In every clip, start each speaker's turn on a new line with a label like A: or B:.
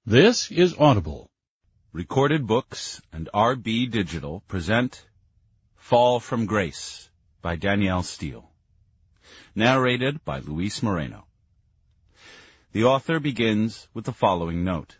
A: This is Audible.
B: Recorded Books and RB Digital present Fall from Grace by Danielle Steele. Narrated by Luis Moreno. The author begins with the following note.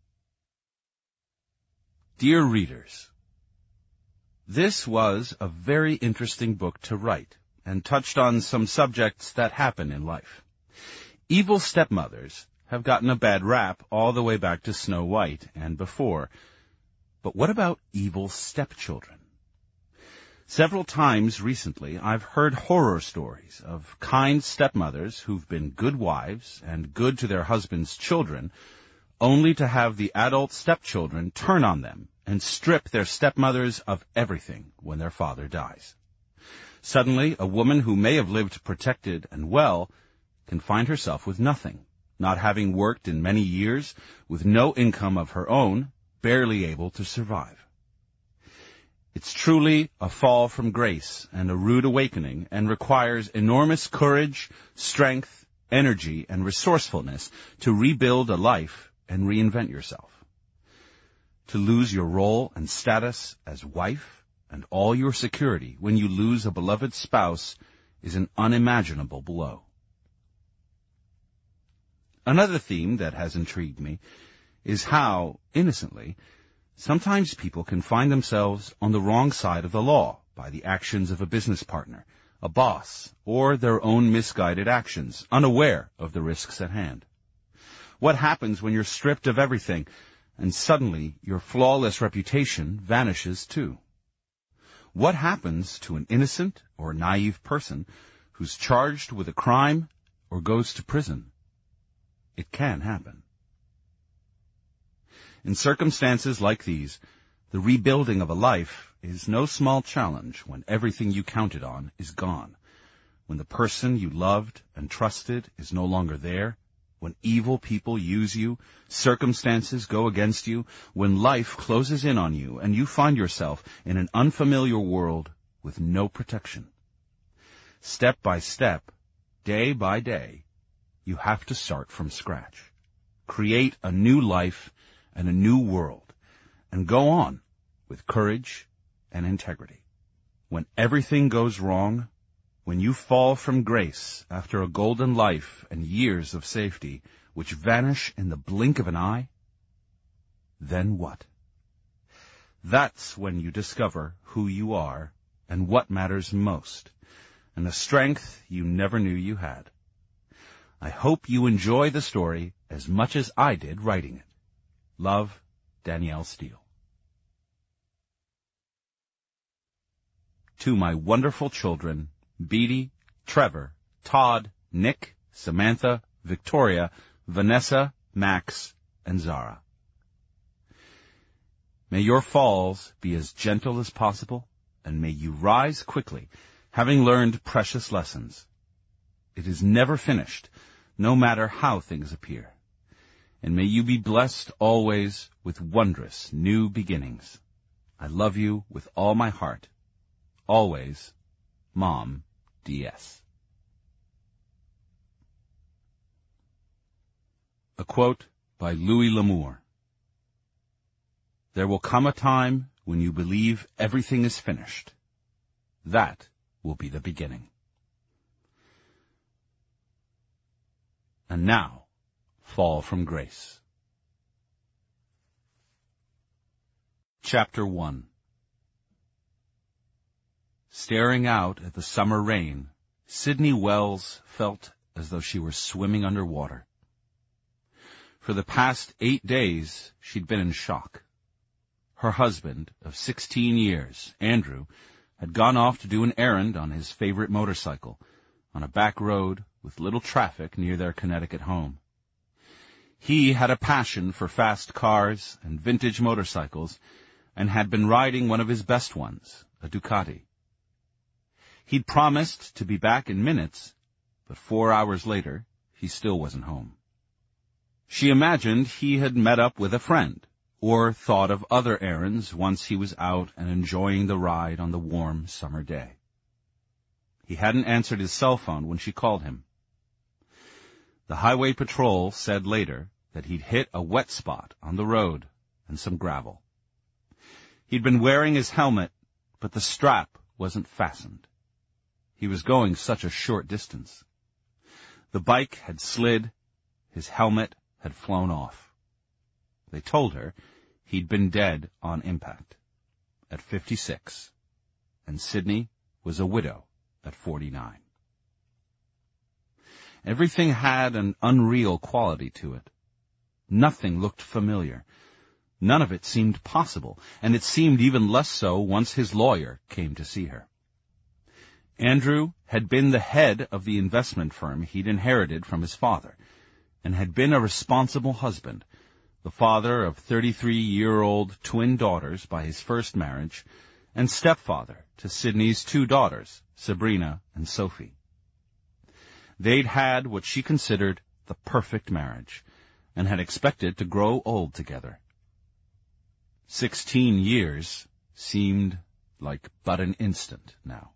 B: Dear readers, this was a very interesting book to write and touched on some subjects that happen in life. Evil stepmothers have gotten a bad rap all the way back to Snow White and before. But what about evil stepchildren? Several times recently, I've heard horror stories of kind stepmothers who've been good wives and good to their husbands' children, only to have the adult stepchildren turn on them and strip their stepmothers of everything when their father dies. Suddenly, a woman who may have lived protected and well can find herself with nothing, not having worked in many years, with no income of her own, barely able to survive. It's truly a fall from grace and a rude awakening, and requires enormous courage, strength, energy, and resourcefulness to rebuild a life and reinvent yourself. To lose your role and status as wife and all your security when you lose a beloved spouse is an unimaginable blow. Another theme that has intrigued me is how, innocently, sometimes people can find themselves on the wrong side of the law by the actions of a business partner, a boss, or their own misguided actions, unaware of the risks at hand. What happens when you're stripped of everything and suddenly your flawless reputation vanishes too? What happens to an innocent or naive person who's charged with a crime or goes to prison? It can happen. In circumstances like these, the rebuilding of a life is no small challenge when everything you counted on is gone, when the person you loved and trusted is no longer there, when evil people use you, circumstances go against you, when life closes in on you and you find yourself in an unfamiliar world with no protection. Step by step, day by day, you have to start from scratch, create a new life and a new world, and go on with courage and integrity. When everything goes wrong, when you fall from grace after a golden life and years of safety, which vanish in the blink of an eye, then what? That's when you discover who you are and what matters most, and the strength you never knew you had. I hope you enjoy the story as much as I did writing it. Love, Danielle Steele. To my wonderful children, Beatty, Trevor, Todd, Nick, Samantha, Victoria, Vanessa, Max, and Zara. May your falls be as gentle as possible, and may you rise quickly, having learned precious lessons. It is never finished, no matter how things appear. And may you be blessed always with wondrous new beginnings. I love you with all my heart. Always, Mom, D.S. A quote by Louis L'Amour. There will come a time when you believe everything is finished. That will be the beginning. And now, Fall from Grace. Chapter 1. Staring out at the summer rain, Sydney Wells felt as though she were swimming underwater. For the past 8 days, she'd been in shock. Her husband, of 16 years, Andrew, had gone off to do an errand on his favorite motorcycle, on a back road with little traffic near their Connecticut home. He had a passion for fast cars and vintage motorcycles, and had been riding one of his best ones, a Ducati. He'd promised to be back in minutes, but 4 hours later, he still wasn't home. She imagined he had met up with a friend, or thought of other errands once he was out and enjoying the ride on the warm summer day. He hadn't answered his cell phone when she called him. The highway patrol said later that he'd hit a wet spot on the road and some gravel. He'd been wearing his helmet, but the strap wasn't fastened. He was going such a short distance. The bike had slid, his helmet had flown off. They told her he'd been dead on impact at 56, and Sydney was a widow at 49. Everything had an unreal quality to it. Nothing looked familiar. None of it seemed possible, and it seemed even less so once his lawyer came to see her. Andrew had been the head of the investment firm he'd inherited from his father, and had been a responsible husband, the father of 33-year-old twin daughters by his first marriage, and stepfather to Sydney's 2 daughters, Sabrina and Sophie. They'd had what she considered the perfect marriage, and had expected to grow old together. 16 years seemed like but an instant now.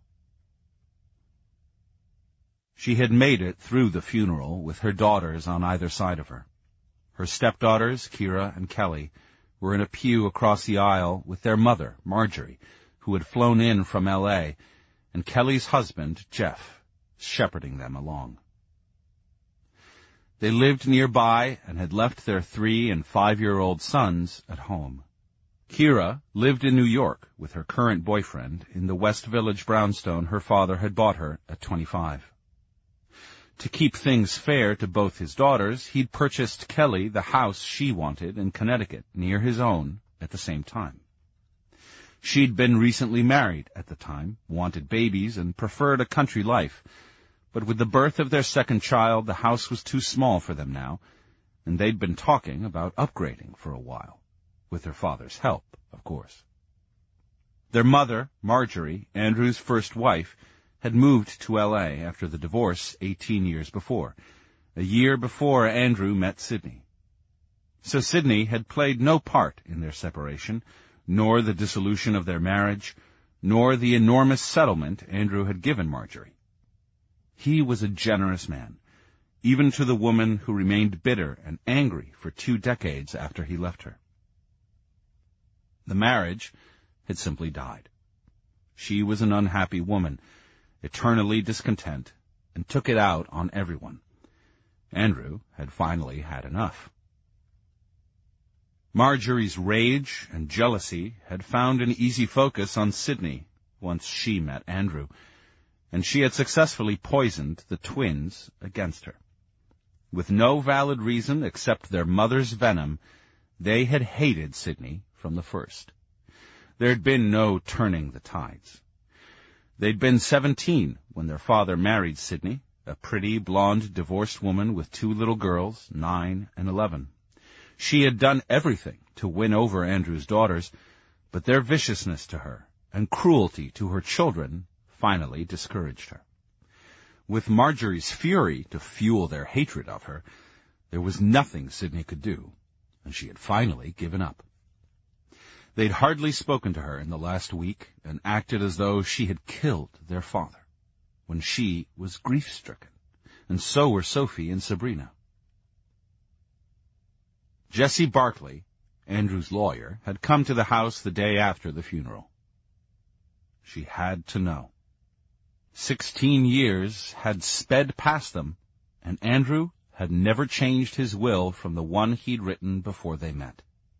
B: She had made it through the funeral with her daughters on either side of her. Her stepdaughters, Kira and Kelly, were in a pew across the aisle with their mother, Marjorie, who had flown in from L.A., and Kelly's husband, Jeff, shepherding them along. They lived nearby and had left their 3- and 5-year-old sons at home. Kira lived in New York with her current boyfriend in the West Village brownstone her father had bought her at 25. To keep things fair to both his daughters, he'd purchased Kelly the house she wanted in Connecticut, near his own, at the same time. She'd been recently married at the time, wanted babies, and preferred a country life. But with the birth of their second child, the house was too small for them now, and they'd been talking about upgrading for a while, with their father's help, of course. Their mother, Marjorie, Andrew's first wife, had moved to L.A. after the divorce 18 years before, a year before Andrew met Sydney. So Sydney had played no part in their separation, nor the dissolution of their marriage, nor the enormous settlement Andrew had given Marjorie. He was a generous man, even to the woman who remained bitter and angry for 2 decades after he left her. The marriage had simply died. She was an unhappy woman, eternally discontent, and took it out on everyone. Andrew had finally had enough. Marjorie's rage and jealousy had found an easy focus on Sydney once she met Andrew, and she had successfully poisoned the twins against her. With no valid reason except their mother's venom, they had hated Sydney from the first. There had been no turning the tides. They'd been 17 when their father married Sydney, a pretty, blonde, divorced woman with 2 little girls, 9 and 11. She had done everything to win over Andrew's daughters, but their viciousness to her and cruelty to her children finally discouraged her. With Marjorie's fury to fuel their hatred of her, there was nothing Sydney could do, and she had finally given up. They'd hardly spoken to her in the last week and acted as though she had killed their father, when she was grief-stricken, and so were Sophie and Sabrina. Jesse Barkley, Andrew's lawyer, had come to the house the day after the funeral. She had to know. 16 years had sped past them, and Andrew had never changed his will from the one he'd written before they met.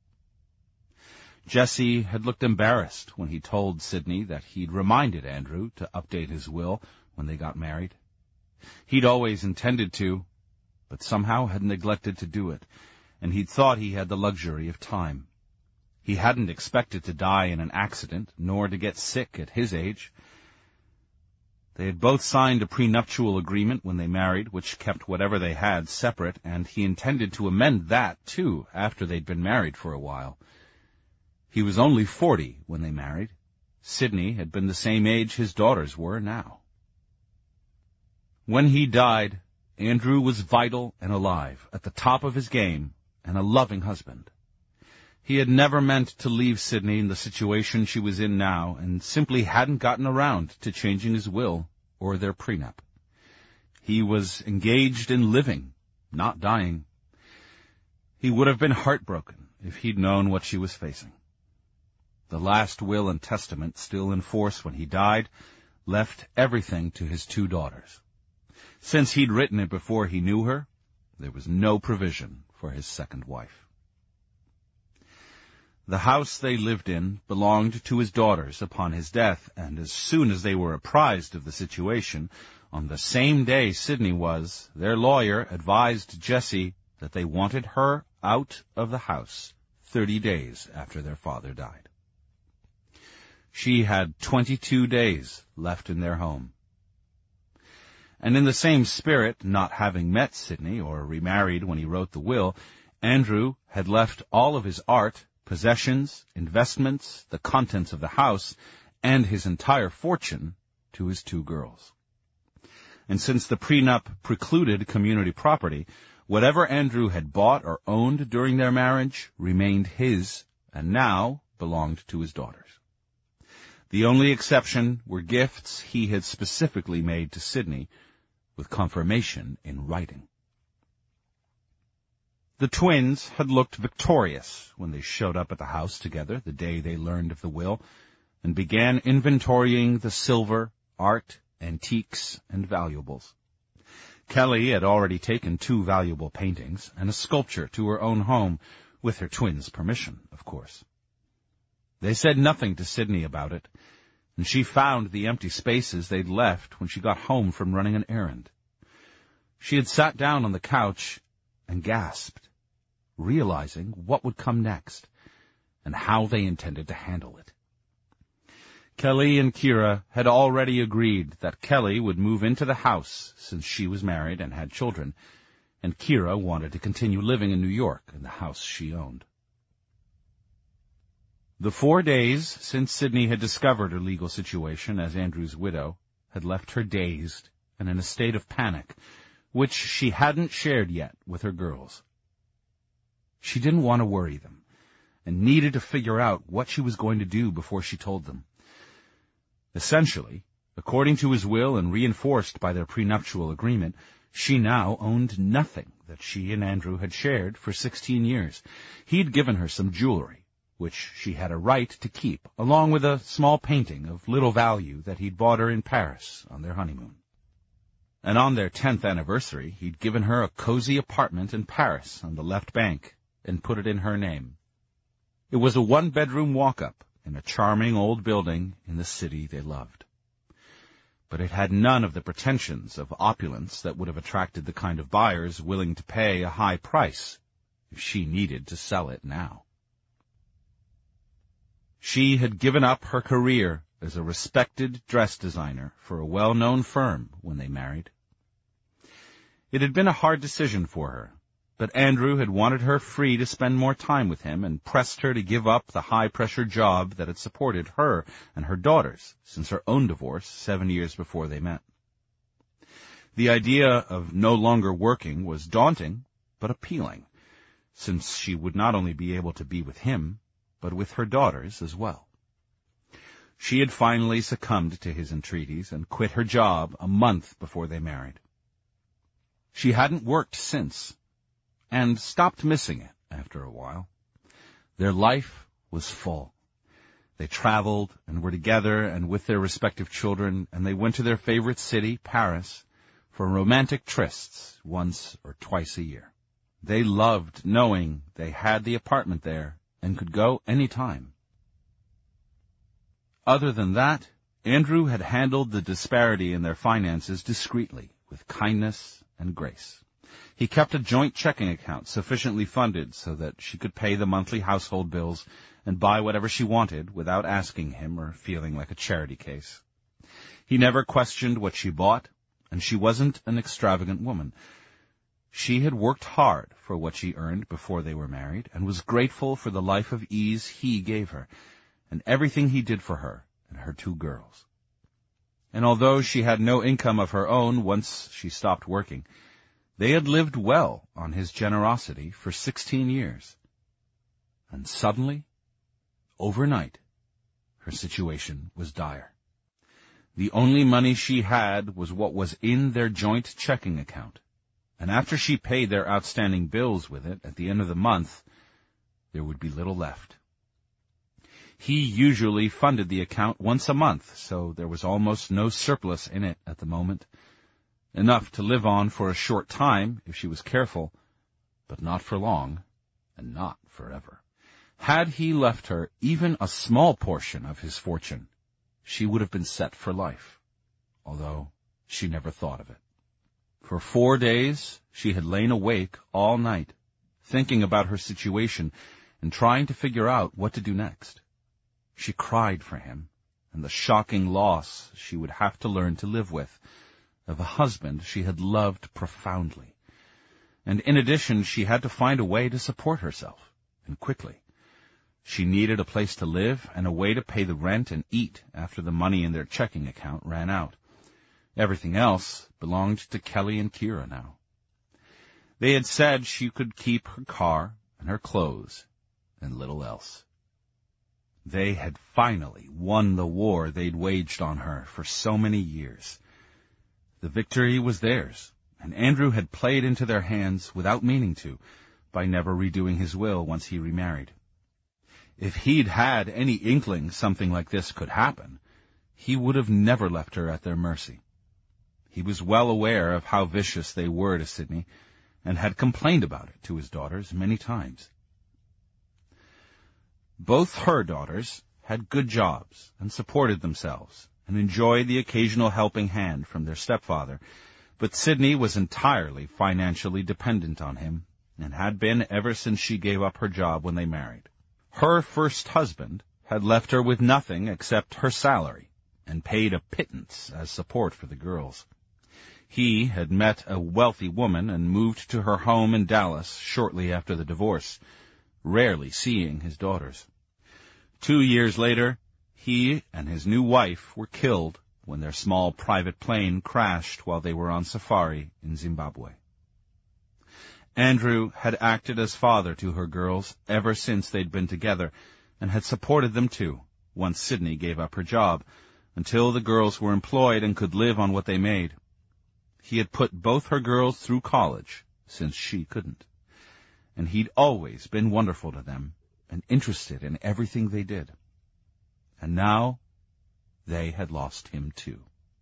B: Jesse had looked embarrassed when he told Sydney that he'd reminded Andrew to update his will when they got married. He'd always intended to, but somehow had neglected to do it, and he'd thought he had the luxury of time. He hadn't expected to die in an accident, nor to get sick at his age. They had both signed a prenuptial agreement when they married, which kept whatever they had separate, and he intended to amend that, too, after they'd been married for a while. He was only 40 when they married. Sydney had been the same age his daughters were now. When he died, Andrew was vital and alive, at the top of his game, and a loving husband. He had never meant to leave Sydney in the situation she was in now, and simply hadn't gotten around to changing his will or their prenup. He was engaged in living, not dying. He would have been heartbroken if he'd known what she was facing. The last will and testament, still in force when he died, left everything to his 2 daughters. Since he'd written it before he knew her, there was no provision for his second wife. The house they lived in belonged to his daughters upon his death, and as soon as they were apprised of the situation, on the same day Sidney was, their lawyer advised Jessie that they wanted her out of the house 30 days after their father died. She had 22 days left in their home. And in the same spirit, not having met Sidney or remarried when he wrote the will, Andrew had left all of his art, possessions, investments, the contents of the house, and his entire fortune to his 2 girls. And since the prenup precluded community property, whatever Andrew had bought or owned during their marriage remained his and now belonged to his daughters. The only exception were gifts he had specifically made to Sidney, with confirmation in writing. The twins had looked victorious when they showed up at the house together the day they learned of the will, and began inventorying the silver, art, antiques, and valuables. Kelly had already taken 2 valuable paintings and a sculpture to her own home, with her twins' permission, of course. They said nothing to Sidney about it, and she found the empty spaces they'd left when she got home from running an errand. She had sat down on the couch and gasped, realizing what would come next and how they intended to handle it. Kelly and Kira had already agreed that Kelly would move into the house since she was married and had children, and Kira wanted to continue living in New York in the house she owned. The 4 days since Sidney had discovered her legal situation as Andrew's widow had left her dazed and in a state of panic, which she hadn't shared yet with her girls. She didn't want to worry them, and needed to figure out what she was going to do before she told them. Essentially, according to his will and reinforced by their prenuptial agreement, she now owned nothing that she and Andrew had shared for 16 years. He'd given her some jewelry, which she had a right to keep, along with a small painting of little value that he'd bought her in Paris on their honeymoon. And on their 10th anniversary, he'd given her a cozy apartment in Paris on the left bank and put it in her name. It was a 1-bedroom walk-up in a charming old building in the city they loved. But it had none of the pretensions of opulence that would have attracted the kind of buyers willing to pay a high price if she needed to sell it now. She had given up her career as a respected dress designer for a well-known firm when they married. It had been a hard decision for her, but Andrew had wanted her free to spend more time with him and pressed her to give up the high-pressure job that had supported her and her daughters since her own divorce 7 years before they met. The idea of no longer working was daunting but appealing, since she would not only be able to be with him, but with her daughters as well. She had finally succumbed to his entreaties and quit her job a month before they married. She hadn't worked since, and stopped missing it after a while. Their life was full. They traveled and were together and with their respective children, and they went to their favorite city, Paris, for romantic trysts once or twice a year. They loved knowing they had the apartment there and could go any time. Other than that, Andrew had handled the disparity in their finances discreetly, with kindness and grace. He kept a joint checking account sufficiently funded so that she could pay the monthly household bills and buy whatever she wanted without asking him or feeling like a charity case. He never questioned what she bought, and she wasn't an extravagant woman. She had worked hard for what she earned before they were married and was grateful for the life of ease he gave her and everything he did for her and her 2 girls. And although she had no income of her own once she stopped working, they had lived well on his generosity for 16 years. And suddenly, overnight, her situation was dire. The only money she had was what was in their joint checking account, and after she paid their outstanding bills with it at the end of the month, there would be little left. He usually funded the account once a month, so there was almost no surplus in it at the moment. Enough to live on for a short time, if she was careful, but not for long, and not forever. Had he left her even a small portion of his fortune, she would have been set for life, although she never thought of it. For 4 days, she had lain awake all night, thinking about her situation and trying to figure out what to do next. She cried for him, and the shocking loss she would have to learn to live with, of a husband she had loved profoundly. And in addition, she had to find a way to support herself, and quickly. She needed a place to live and a way to pay the rent and eat after the money in their checking account ran out. Everything else belonged to Kelly and Kira now. They had said she could keep her car and her clothes and little else. They had finally won the war they'd waged on her for so many years. The victory was theirs, and Andrew had played into their hands without meaning to, by never redoing his will once he remarried. If he'd had any inkling something like this could happen, he would have never left her at their mercy. He was well aware of how vicious they were to Sidney, and had complained about it to his daughters many times. Both her daughters had good jobs and supported themselves, and enjoyed the occasional helping hand from their stepfather, but Sidney was entirely financially dependent on him, and had been ever since she gave up her job when they married. Her first husband had left her with nothing except her salary, and paid a pittance as support for the girls. He had met a wealthy woman and moved to her home in Dallas shortly after the divorce, rarely seeing his daughters. 2 years later, he and his new wife were killed when their small private plane crashed while they were on safari in Zimbabwe. Andrew had acted as father to her girls ever since they'd been together, and had supported them too, once Sidney gave up her job, until the girls were employed and could live on what they made. He had put both her girls through college, since she couldn't. And he'd always been wonderful to them, and interested in everything they did. And now, they had lost him too.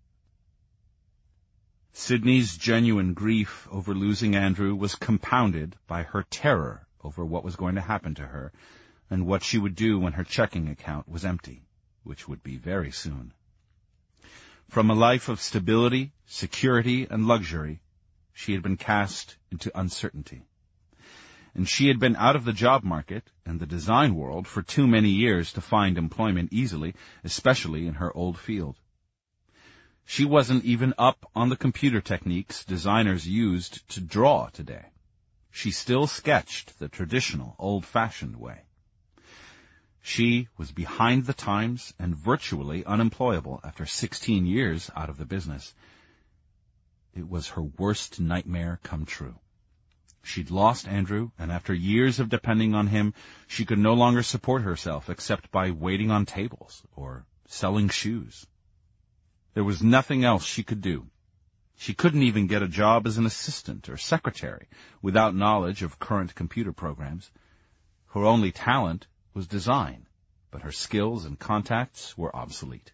B: Sidney's genuine grief over losing Andrew was compounded by her terror over what was going to happen to her, and what she would do when her checking account was empty, which would be very soon. From a life of stability, security, and luxury, she had been cast into uncertainty. And she had been out of the job market and the design world for too many years to find employment easily, especially in her old field. She wasn't even up on the computer techniques designers used to draw today. She still sketched the traditional, old-fashioned way. She was behind the times and virtually unemployable after 16 years out of the business. It was her worst nightmare come true. She'd lost Andrew, and after years of depending on him, she could no longer support herself except by waiting on tables or selling shoes. There was nothing else she could do. She couldn't even get a job as an assistant or secretary without knowledge of current computer programs. Her only talent was design, but her skills and contacts were obsolete.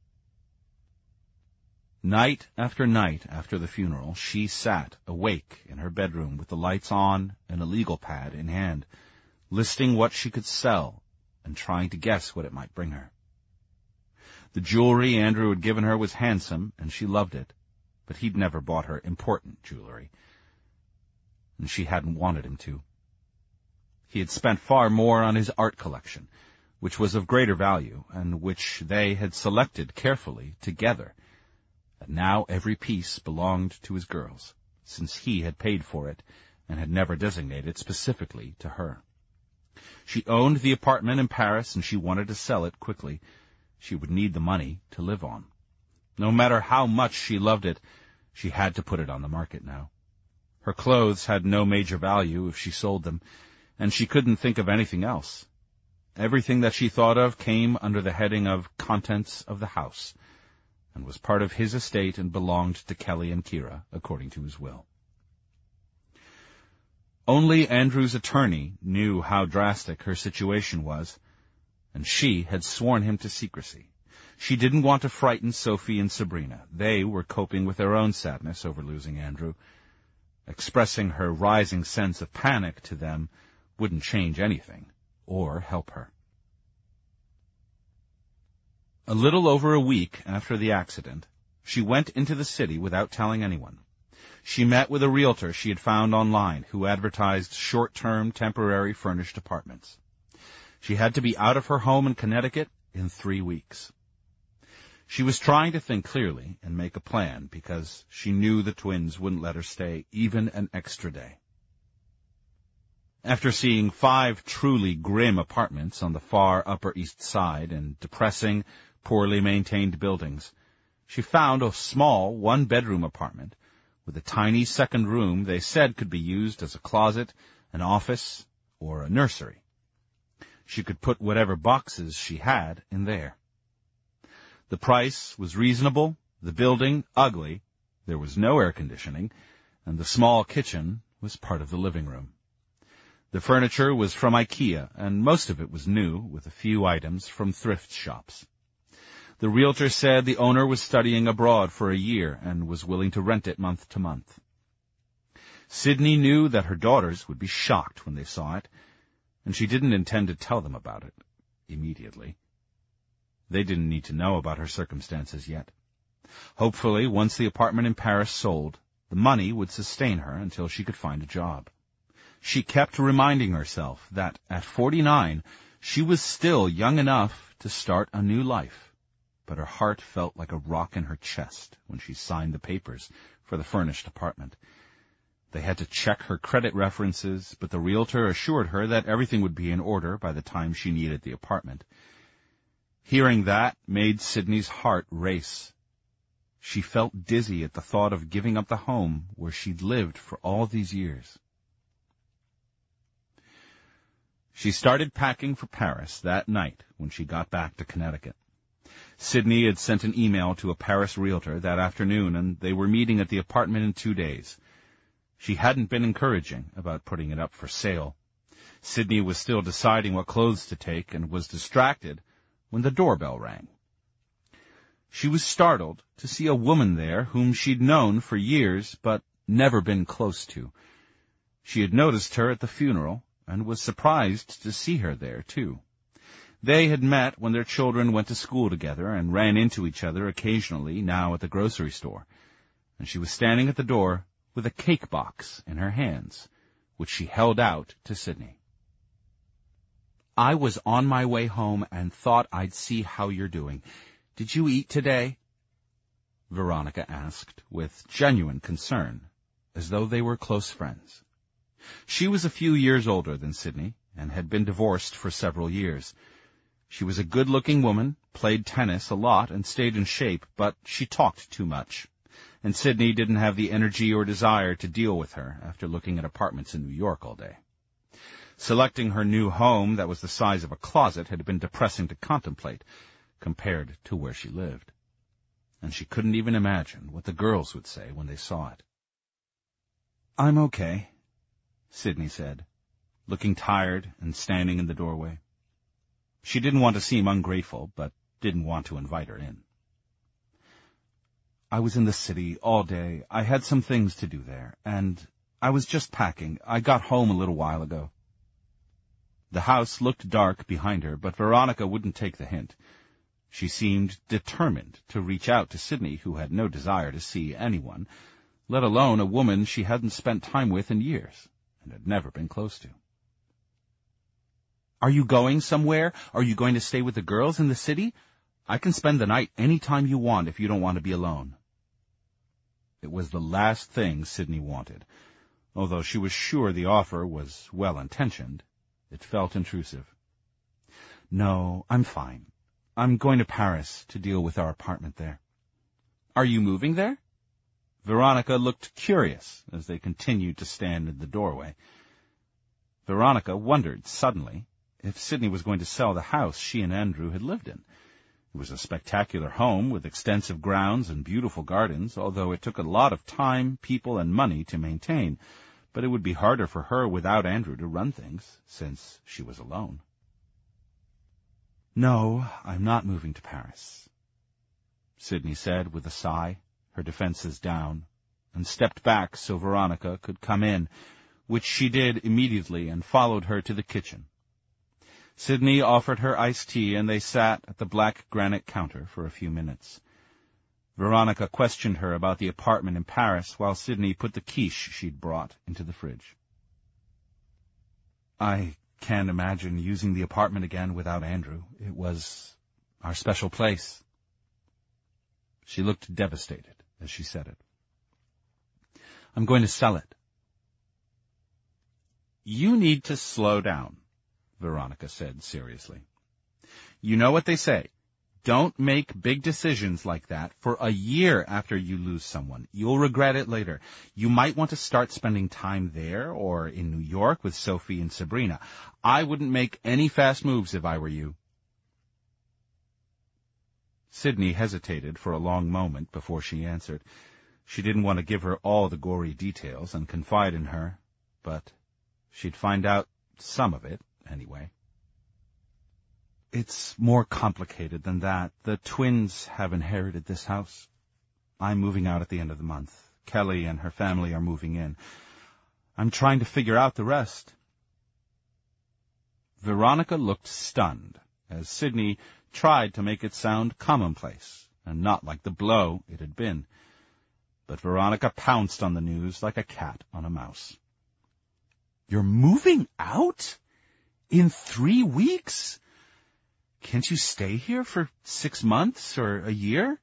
B: Night after the funeral, she sat awake in her bedroom with the lights on and a legal pad in hand, listing what she could sell and trying to guess what it might bring her. The jewelry Andrew had given her was handsome, and she loved it, but he'd never bought her important jewelry, and she hadn't wanted him to. He had spent far more on his art collection, which was of greater value, and which they had selected carefully together. And now every piece belonged to his girls, since he had paid for it and had never designated specifically to her. She owned the apartment in Paris, and she wanted to sell it quickly. She would need the money to live on. No matter how much she loved it, she had to put it on the market now. Her clothes had no major value if she sold them, and she couldn't think of anything else. Everything that she thought of came under the heading of contents of the house, and was part of his estate and belonged to Kelly and Kira, according to his will. Only Andrew's attorney knew how drastic her situation was, and she had sworn him to secrecy. She didn't want to frighten Sophie and Sabrina. They were coping with their own sadness over losing Andrew. Expressing her rising sense of panic to them wouldn't change anything or help her. A little over a week after the accident, she went into the city without telling anyone. She met with a realtor she had found online who advertised short-term, temporary furnished apartments. She had to be out of her home in Connecticut in 3 weeks. She was trying to think clearly and make a plan because she knew the twins wouldn't let her stay even an extra day. After seeing 5 truly grim apartments on the far Upper East Side in depressing, poorly maintained buildings, she found a small one-bedroom apartment with a tiny second room they said could be used as a closet, an office, or a nursery. She could put whatever boxes she had in there. The price was reasonable, the building ugly, there was no air conditioning, and the small kitchen was part of the living room. The furniture was from IKEA, and most of it was new, with a few items from thrift shops. The realtor said the owner was studying abroad for a year and was willing to rent it month to month. Sydney knew that her daughters would be shocked when they saw it, and she didn't intend to tell them about it immediately. They didn't need to know about her circumstances yet. Hopefully, once the apartment in Paris sold, the money would sustain her until she could find a job. She kept reminding herself that at 49, she was still young enough to start a new life. But her heart felt like a rock in her chest when she signed the papers for the furnished apartment. They had to check her credit references, but the realtor assured her that everything would be in order by the time she needed the apartment. Hearing that made Sydney's heart race. She felt dizzy at the thought of giving up the home where she'd lived for all these years. She started packing for Paris that night when she got back to Connecticut. Sydney had sent an email to a Paris realtor that afternoon, and they were meeting at the apartment in 2 days. She hadn't been encouraging about putting it up for sale. Sydney was still deciding what clothes to take and was distracted when the doorbell rang. She was startled to see a woman there whom she'd known for years but never been close to. She had noticed her at the funeral and was surprised to see her there, too. They had met when their children went to school together and ran into each other occasionally, now at the grocery store, and she was standing at the door with a cake box in her hands, which she held out to Sydney. "I was on my way home and thought I'd see how you're doing. Did you eat today?" Veronica asked with genuine concern, as though they were close friends. She was a few years older than Sydney and had been divorced for several years. She was a good-looking woman, played tennis a lot, and stayed in shape, but she talked too much, and Sydney didn't have the energy or desire to deal with her after looking at apartments in New York all day. Selecting her new home that was the size of a closet had been depressing to contemplate compared to where she lived, and she couldn't even imagine what the girls would say when they saw it. "I'm okay," Sydney said, looking tired and standing in the doorway. She didn't want to seem ungrateful, but didn't want to invite her in. "I was in the city all day. I had some things to do there, and I was just packing. I got home a little while ago." The house looked dark behind her, but Veronica wouldn't take the hint. She seemed determined to reach out to Sydney, who had no desire to see anyone, let alone a woman she hadn't spent time with in years and had never been close to. "Are you going somewhere? Are you going to stay with the girls in the city? I can spend the night any time you want if you don't want to be alone." It was the last thing Sydney wanted. Although she was sure the offer was well-intentioned, it felt intrusive. "No, I'm fine. I'm going to Paris to deal with our apartment there." "Are you moving there?" Veronica looked curious as they continued to stand in the doorway. Veronica wondered suddenly if Sydney was going to sell the house she and Andrew had lived in. It was a spectacular home with extensive grounds and beautiful gardens, although it took a lot of time, people, and money to maintain. but it would be harder for her without Andrew to run things, since she was alone. "No, I'm not moving to Paris," Sydney said with a sigh, her defenses down, and stepped back so Veronica could come in, which she did immediately and followed her to the kitchen. Sydney offered her iced tea, and they sat at the black granite counter for a few minutes. Veronica questioned her about the apartment in Paris, while Sydney put the quiche she'd brought into the fridge. "I can't imagine using the apartment again without Andrew. It was our special place." She looked devastated as she said it. "I'm going to sell it." "You need to slow down," Veronica said seriously. "You know what they say. Don't make big decisions like that for a year after you lose someone. You'll regret it later. You might want to start spending time there or in New York with Sophie and Sabrina. I wouldn't make any fast moves if I were you." Sydney hesitated for a long moment before she answered. She didn't want to give her all the gory details and confide in her, but she'd find out some of it anyway. "It's more complicated than that. The twins have inherited this house. I'm moving out at the end of the month. Kelly and her family are moving in. I'm trying to figure out the rest." Veronica looked stunned as Sydney tried to make it sound commonplace and not like the blow it had been. But Veronica pounced on the news like a cat on a mouse. "You're moving out? In 3 weeks? Can't you stay here for 6 months or a year?"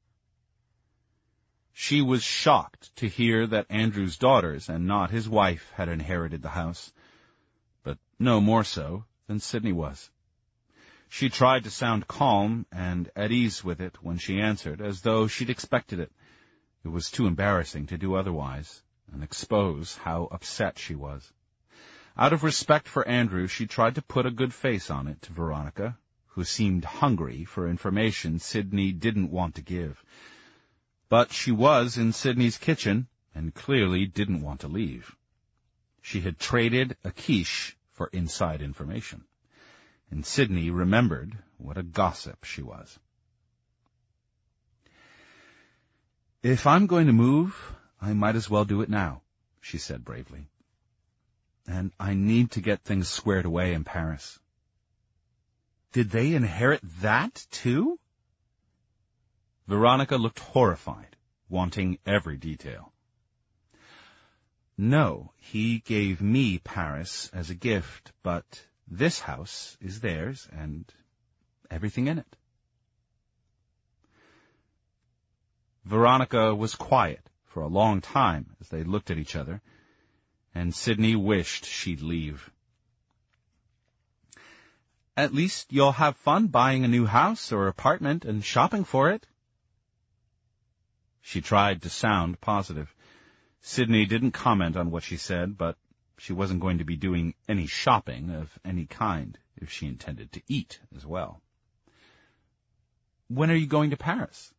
B: She was shocked to hear that Andrew's daughters and not his wife had inherited the house, but no more so than Sydney was. She tried to sound calm and at ease with it when she answered, as though she'd expected it. It was too embarrassing to do otherwise and expose how upset she was. Out of respect for Andrew, she tried to put a good face on it to Veronica, who seemed hungry for information Sydney didn't want to give. But she was in Sydney's kitchen and clearly didn't want to leave. She had traded a quiche for inside information, and Sydney remembered what a gossip she was. "If I'm going to move, I might as well do it now," she said bravely. "And I need to get things squared away in Paris." "Did they inherit that, too?" Veronica looked horrified, wanting every detail. "No, he gave me Paris as a gift, but this house is theirs and everything in it." Veronica was quiet for a long time as they looked at each other, and Sydney wished she'd leave. "At least you'll have fun buying a new house or apartment and shopping for it." She tried to sound positive. Sydney didn't comment on what she said, but she wasn't going to be doing any shopping of any kind if she intended to eat as well. "When are you going to Paris?"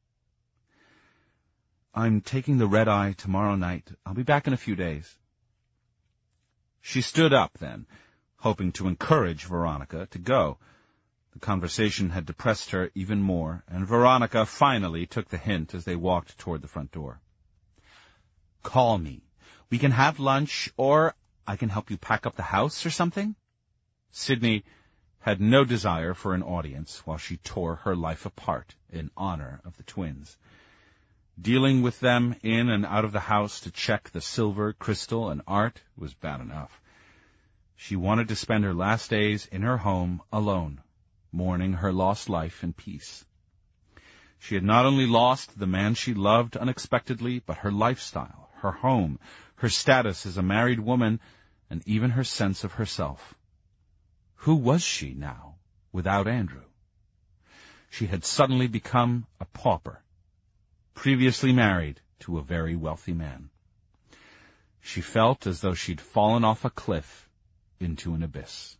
B: "I'm taking the red-eye tomorrow night. I'll be back in a few days." She stood up then, hoping to encourage Veronica to go. The conversation had depressed her even more, and Veronica finally took the hint as they walked toward the front door. "Call me. We can have lunch, or I can help you pack up the house or something." Sydney had no desire for an audience while she tore her life apart in honor of the twins. Dealing with them in and out of the house to check the silver, crystal, and art was bad enough. She wanted to spend her last days in her home alone, mourning her lost life in peace. She had not only lost the man she loved unexpectedly, but her lifestyle, her home, her status as a married woman, and even her sense of herself. Who was she now, without Andrew? She had suddenly become a pauper, previously married to a very wealthy man. She felt as though she'd fallen off a cliff into an abyss.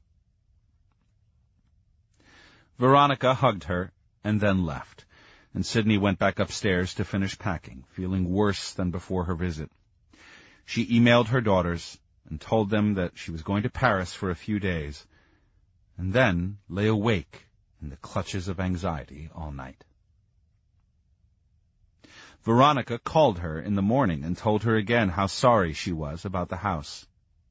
B: Veronica hugged her and then left, and Sydney went back upstairs to finish packing, feeling worse than before her visit. She emailed her daughters and told them that she was going to Paris for a few days, and then lay awake in the clutches of anxiety all night. Veronica called her in the morning and told her again how sorry she was about the house.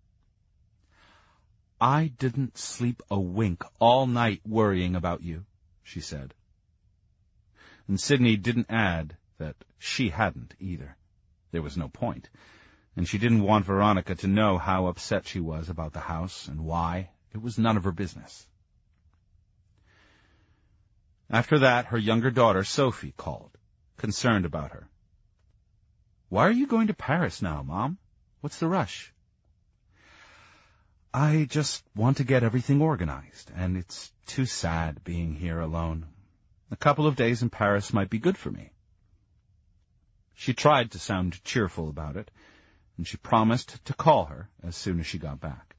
B: "I didn't sleep a wink all night worrying about you," she said. And Sidney didn't add that she hadn't either. There was no point, and she didn't want Veronica to know how upset she was about the house and why. It was none of her business. After that, her younger daughter, Sophie, called, concerned about her. "Why are you going to Paris now, Mom? What's the rush?" "I just want to get everything organized, and it's too sad being here alone. A couple of days in Paris might be good for me." She tried to sound cheerful about it, and she promised to call her as soon as she got back.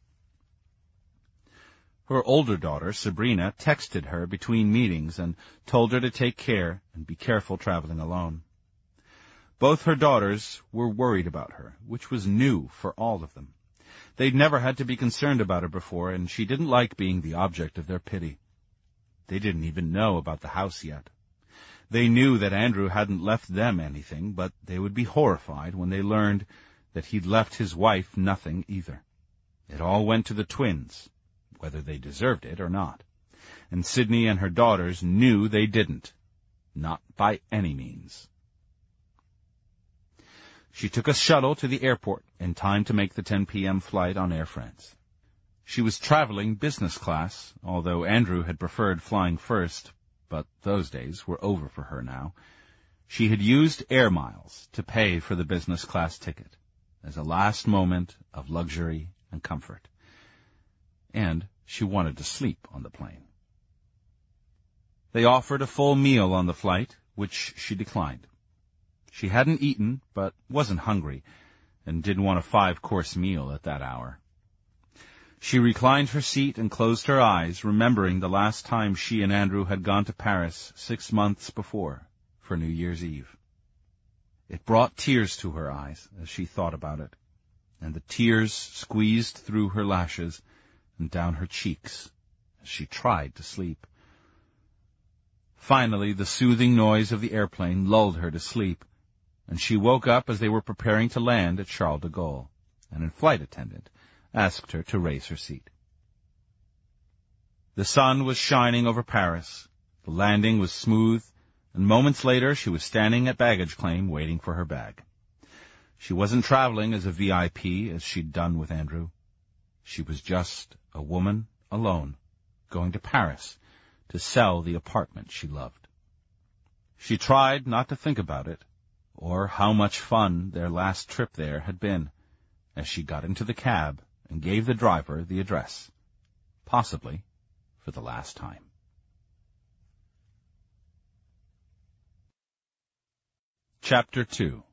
B: Her older daughter, Sabrina, texted her between meetings and told her to take care and be careful traveling alone. Both her daughters were worried about her, which was new for all of them. They'd never had to be concerned about her before, and she didn't like being the object of their pity. They didn't even know about the house yet. They knew that Andrew hadn't left them anything, but they would be horrified when they learned that he'd left his wife nothing either. It all went to the twins, whether they deserved it or not. And Sidney and her daughters knew they didn't. Not by any means. She took a shuttle to the airport in time to make the 10 p.m. flight on Air France. She was traveling business class, although Andrew had preferred flying first, but those days were over for her now. She had used air miles to pay for the business class ticket as a last moment of luxury and comfort. And she wanted to sleep on the plane. They offered a full meal on the flight, which she declined. She hadn't eaten, but wasn't hungry, and didn't want a 5-course meal at that hour. She reclined her seat and closed her eyes, remembering the last time she and Andrew had gone to Paris 6 months before, for New Year's Eve. It brought tears to her eyes as she thought about it, and the tears squeezed through her lashes and down her cheeks as she tried to sleep. Finally, the soothing noise of the airplane lulled her to sleep, and she woke up as they were preparing to land at Charles de Gaulle, and a flight attendant asked her to raise her seat. The sun was shining over Paris, the landing was smooth, and moments later she was standing at baggage claim waiting for her bag. She wasn't traveling as a VIP as she'd done with Andrew. She was just a woman alone, going to Paris to sell the apartment she loved. She tried not to think about it, or how much fun their last trip there had been, as she got into the cab and gave the driver the address, possibly for the last time. Chapter 2.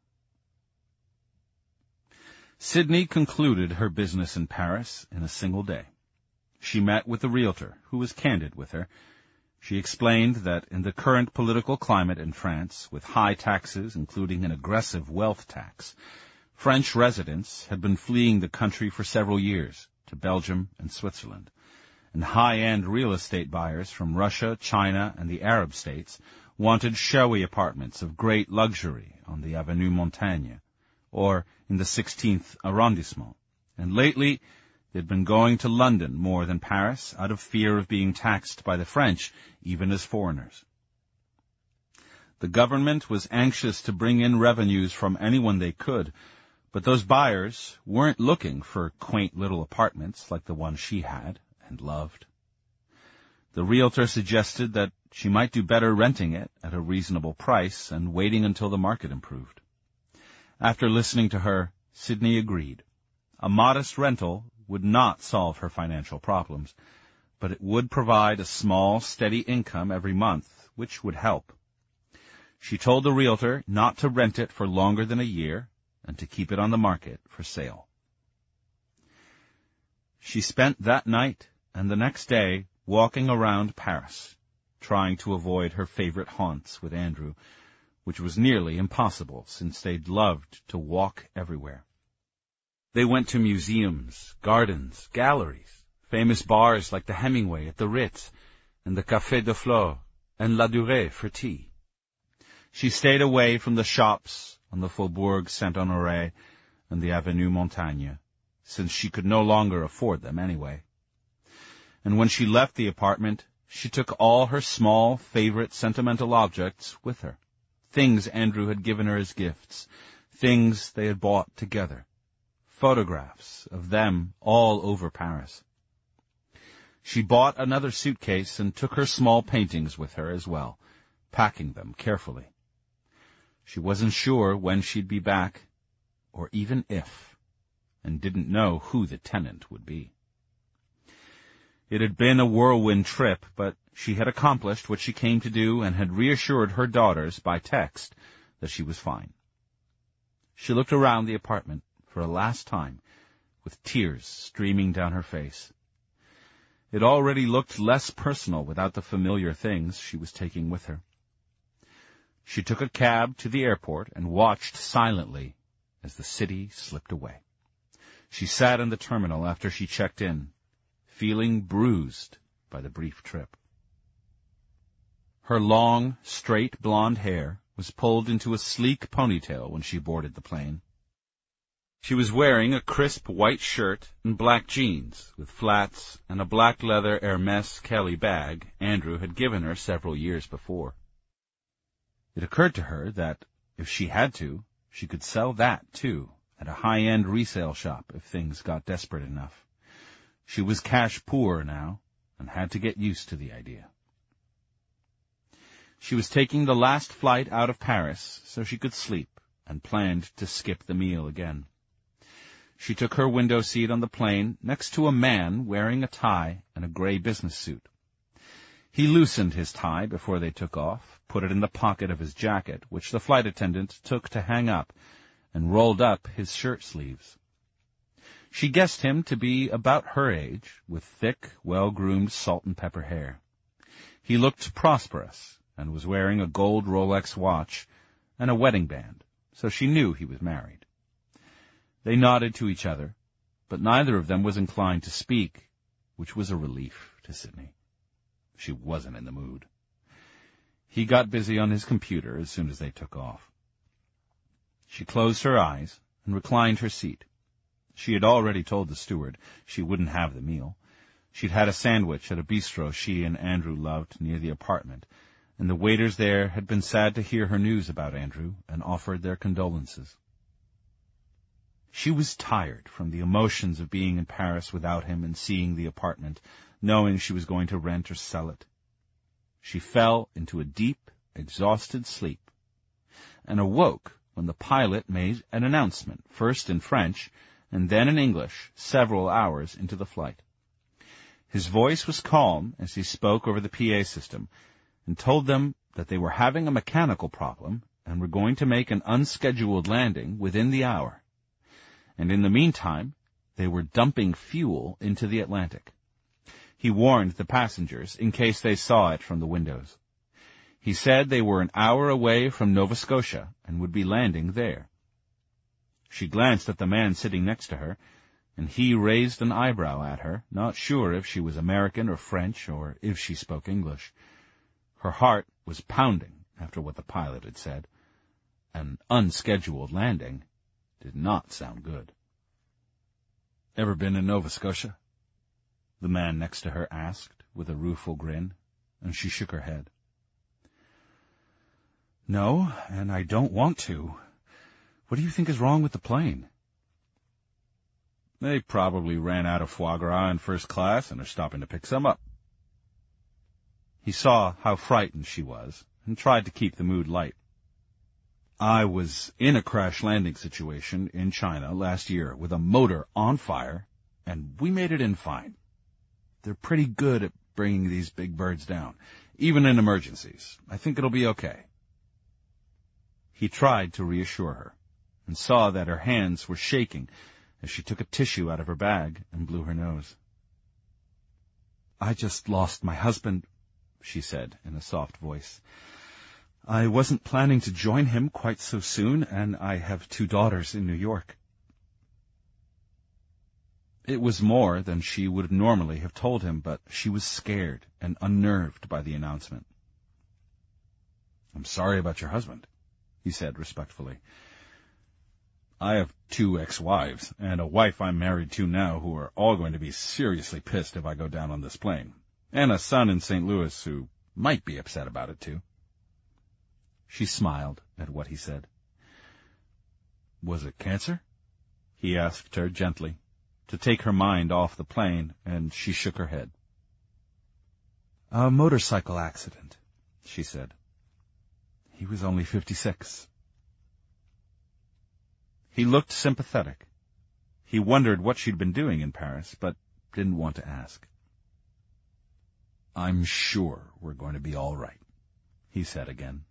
B: Sidney concluded her business in Paris in a single day. She met with the realtor, who was candid with her. She explained that in the current political climate in France, with high taxes, including an aggressive wealth tax, French residents had been fleeing the country for several years to Belgium and Switzerland, and high-end real estate buyers from Russia, China, and the Arab states wanted showy apartments of great luxury on the Avenue Montaigne, or in the 16th arrondissement, and lately they'd been going to London more than Paris out of fear of being taxed by the French, even as foreigners. The government was anxious to bring in revenues from anyone they could, but those buyers weren't looking for quaint little apartments like the one she had and loved. The realtor suggested that she might do better renting it at a reasonable price and waiting until the market improved. After listening to her, Sidney agreed. A modest rental would not solve her financial problems, but it would provide a small, steady income every month, which would help. She told the realtor not to rent it for longer than a year and to keep it on the market for sale. She spent that night and the next day walking around Paris, trying to avoid her favorite haunts with Andrew, which was nearly impossible since they'd loved to walk everywhere. They went to museums, gardens, galleries, famous bars like the Hemingway at the Ritz, and the Café de Flore, and La Durée for tea. She stayed away from the shops on the Faubourg Saint-Honoré and the Avenue Montaigne, since she could no longer afford them anyway. And when she left the apartment, she took all her small, favorite sentimental objects with her, things Andrew had given her as gifts, things they had bought together, photographs of them all over Paris. She bought another suitcase and took her small paintings with her as well, packing them carefully. She wasn't sure when she'd be back, or even if, and didn't know who the tenant would be. It had been a whirlwind trip, but she had accomplished what she came to do and had reassured her daughters by text that she was fine. She looked around the apartment for a last time, with tears streaming down her face. It already looked less personal without the familiar things she was taking with her. She took a cab to the airport and watched silently as the city slipped away. She sat in the terminal after she checked in, feeling bruised by the brief trip. Her long, straight blonde hair was pulled into a sleek ponytail when she boarded the plane. She was wearing a crisp white shirt and black jeans with flats and a black leather Hermès Kelly bag Andrew had given her several years before. It occurred to her that, if she had to, she could sell that, too, at a high-end resale shop if things got desperate enough. She was cash poor now, and had to get used to the idea. She was taking the last flight out of Paris so she could sleep, and planned to skip the meal again. She took her window seat on the plane next to a man wearing a tie and a gray business suit. He loosened his tie before they took off, put it in the pocket of his jacket, which the flight attendant took to hang up, and rolled up his shirt sleeves. She guessed him to be about her age, with thick, well-groomed salt-and-pepper hair. He looked prosperous, and was wearing a gold Rolex watch and a wedding band, so she knew he was married. They nodded to each other, but neither of them was inclined to speak, which was a relief to Sydney. She wasn't in the mood. He got busy on his computer as soon as they took off. She closed her eyes and reclined her seat. She had already told the steward she wouldn't have the meal. She'd had a sandwich at a bistro she and Andrew loved near the apartment, and the waiters there had been sad to hear her news about Andrew and offered their condolences. She was tired from the emotions of being in Paris without him and seeing the apartment, knowing she was going to rent or sell it. She fell into a deep, exhausted sleep, and awoke when the pilot made an announcement, first in French and then in English, several hours into the flight. His voice was calm as he spoke over the PA system and told them that they were having a mechanical problem and were going to make an unscheduled landing within the hour. And in the meantime, they were dumping fuel into the Atlantic. He warned the passengers in case they saw it from the windows. He said they were an hour away from Nova Scotia and would be landing there. She glanced at the man sitting next to her, and he raised an eyebrow at her, not sure if she was American or French or if she spoke English. Her heart was pounding after what the pilot had said. An unscheduled landing did not sound good. "Ever been in Nova Scotia?" the man next to her asked, with a rueful grin, and she shook her head. "No, and I don't want to. What do you think is wrong with the plane?" "They probably ran out of foie gras in first class and are stopping to pick some up." He saw how frightened she was and tried to keep the mood light. "I was in a crash landing situation in China last year with a motor on fire, and we made it in fine. They're pretty good at bringing these big birds down, even in emergencies. I think it'll be okay." He tried to reassure her, and saw that her hands were shaking as she took a tissue out of her bag and blew her nose. "I just lost my husband," she said in a soft voice. "I wasn't planning to join him quite so soon, and I have 2 daughters in New York." It was more than she would normally have told him, but she was scared and unnerved by the announcement. "I'm sorry about your husband," he said respectfully. "I have 2 ex-wives and a wife I'm married to now who are all going to be seriously pissed if I go down on this plane, and a son in St. Louis who might be upset about it too." She smiled at what he said. "Was it cancer?" he asked her gently, to take her mind off the plane, and she shook her head. "A motorcycle accident," she said. "He was only 56. He looked sympathetic. He wondered what she'd been doing in Paris, but didn't want to ask. "I'm sure we're going to be all right," he said again.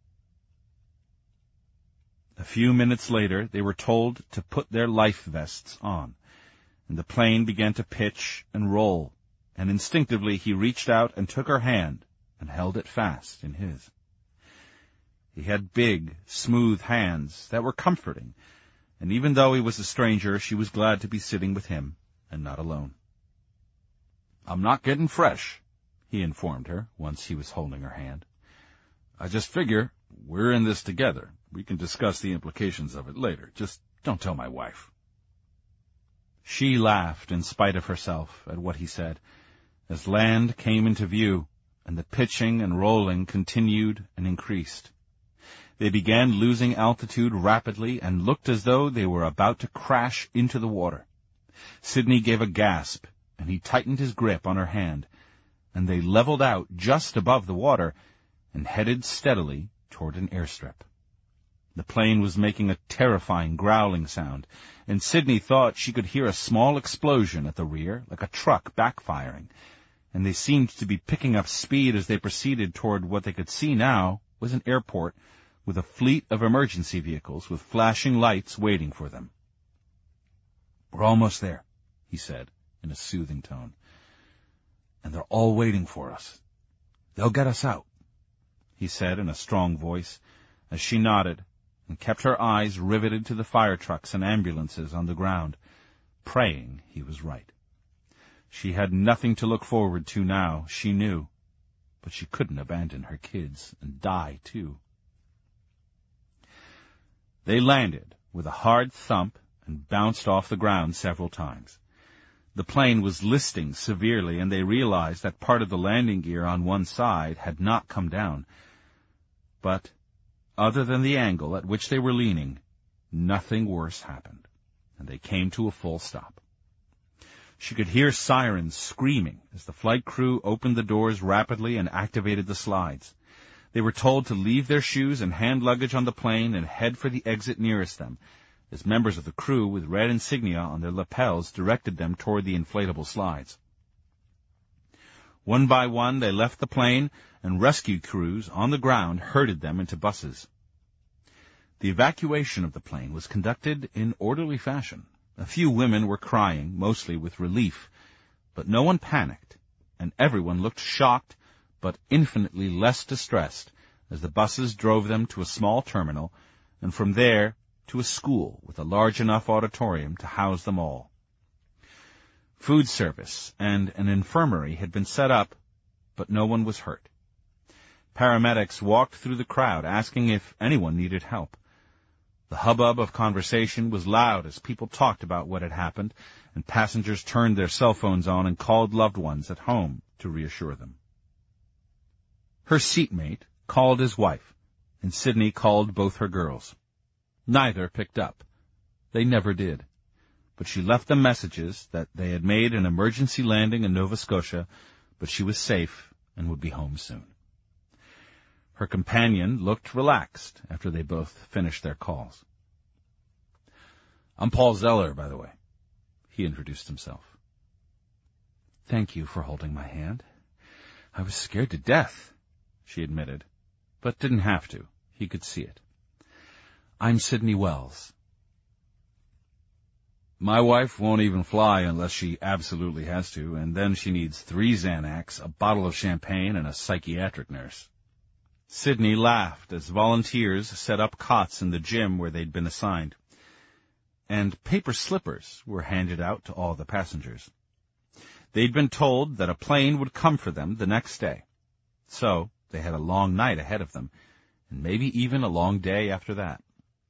B: A few minutes later, they were told to put their life vests on, and the plane began to pitch and roll, and instinctively he reached out and took her hand and held it fast in his. He had big, smooth hands that were comforting, and even though he was a stranger, she was glad to be sitting with him and not alone. "I'm not getting fresh," he informed her once he was holding her hand. "I just figure we're in this together. We can discuss the implications of it later. Just don't tell my wife." She laughed in spite of herself at what he said, as land came into view, and the pitching and rolling continued and increased. They began losing altitude rapidly and looked as though they were about to crash into the water. Sidney gave a gasp, and he tightened his grip on her hand, and they leveled out just above the water and headed steadily toward an airstrip. The plane was making a terrifying growling sound, and Sidney thought she could hear a small explosion at the rear, like a truck backfiring, and they seemed to be picking up speed as they proceeded toward what they could see now was an airport with a fleet of emergency vehicles with flashing lights waiting for them. "We're almost there," he said in a soothing tone. "And they're all waiting for us. They'll get us out," he said in a strong voice, as she nodded and kept her eyes riveted to the fire trucks and ambulances on the ground, praying he was right. She had nothing to look forward to now, she knew, but she couldn't abandon her kids and die, too. They landed with a hard thump and bounced off the ground several times. The plane was listing severely, and they realized that part of the landing gear on one side had not come down. But other than the angle at which they were leaning, nothing worse happened, and they came to a full stop. She could hear sirens screaming as the flight crew opened the doors rapidly and activated the slides. They were told to leave their shoes and hand luggage on the plane and head for the exit nearest them, as members of the crew with red insignia on their lapels directed them toward the inflatable slides. One by one, they left the plane, and rescue crews on the ground herded them into buses. The evacuation of the plane was conducted in orderly fashion. A few women were crying, mostly with relief, but no one panicked, and everyone looked shocked but infinitely less distressed as the buses drove them to a small terminal, and from there to a school with a large enough auditorium to house them all. Food service and an infirmary had been set up, but no one was hurt. Paramedics walked through the crowd asking if anyone needed help. The hubbub of conversation was loud as people talked about what had happened, and passengers turned their cell phones on and called loved ones at home to reassure them. Her seatmate called his wife, and Sidney called both her girls. Neither picked up. They never did. But she left them messages that they had made an emergency landing in Nova Scotia, but she was safe and would be home soon. Her companion looked relaxed after they both finished their calls. "I'm Paul Zeller, by the way," he introduced himself. "Thank you for holding my hand. I was scared to death," she admitted, but didn't have to. He could see it. "I'm Sidney Wells." "My wife won't even fly unless she absolutely has to, and then she needs 3 Xanax, a bottle of champagne, and a psychiatric nurse." Sidney laughed as volunteers set up cots in the gym where they'd been assigned. and paper slippers were handed out to all the passengers. They'd been told that a plane would come for them the next day, so they had a long night ahead of them, and maybe even a long day after that.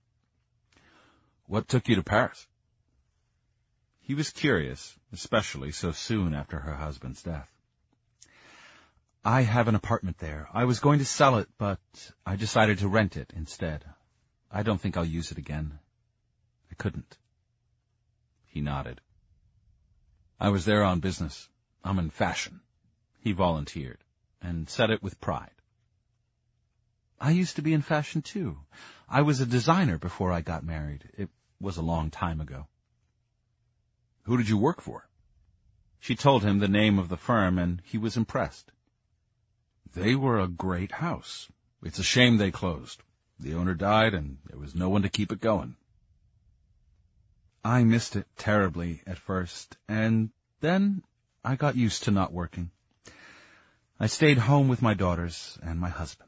B: "What took you to Paris?" He was curious, especially so soon after her husband's death. "I have an apartment there. I was going to sell it, but I decided to rent it instead. I don't think I'll use it again. I couldn't." He nodded. "I was there on business. I'm in fashion," he volunteered, and said it with pride. "I used to be in fashion, too. I was a designer before I got married. It was a long time ago." "Who did you work for?" She told him the name of the firm, and he was impressed. "They were a great house. It's a shame they closed. The owner died, and there was no one to keep it going." "I missed it terribly at first, and then I got used to not working. I stayed home with my daughters and my husband."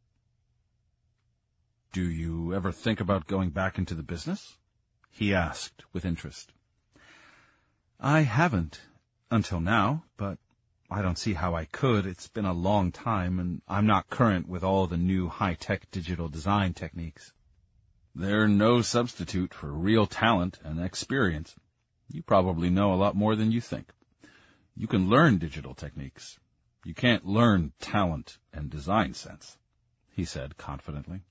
B: "Do you ever think about going back into the business?" he asked with interest. "I haven't, until now, but I don't see how I could. It's been a long time, and I'm not current with all the new high-tech digital design techniques." "They're no substitute for real talent and experience. You probably know a lot more than you think. You can learn digital techniques. You can't learn talent and design sense," he said confidently.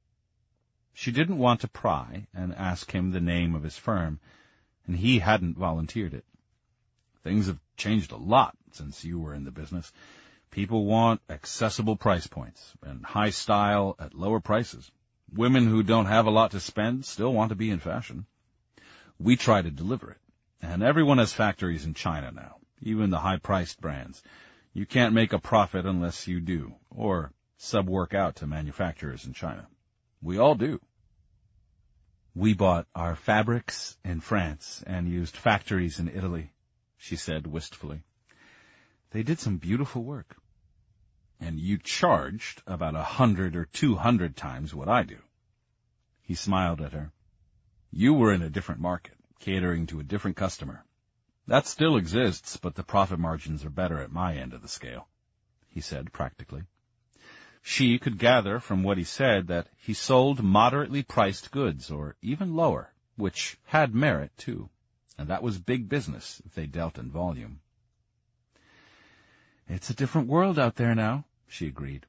B: She didn't want to pry and ask him the name of his firm, and he hadn't volunteered it. "Things have changed a lot since you were in the business. People want accessible price points and high style at lower prices. Women who don't have a lot to spend still want to be in fashion. We try to deliver it, and everyone has factories in China now, even the high-priced brands. You can't make a profit unless you do, or sub-work out to manufacturers in China. We all do." "We bought our fabrics in France and used factories in Italy," she said wistfully. "They did some beautiful work." "And you charged about 100 or 200 times what I do." He smiled at her. "You were in a different market, catering to a different customer. That still exists, but the profit margins are better at my end of the scale," he said practically. She could gather from what he said that he sold moderately priced goods, or even lower, which had merit, too, and that was big business if they dealt in volume. "It's a different world out there now," she agreed.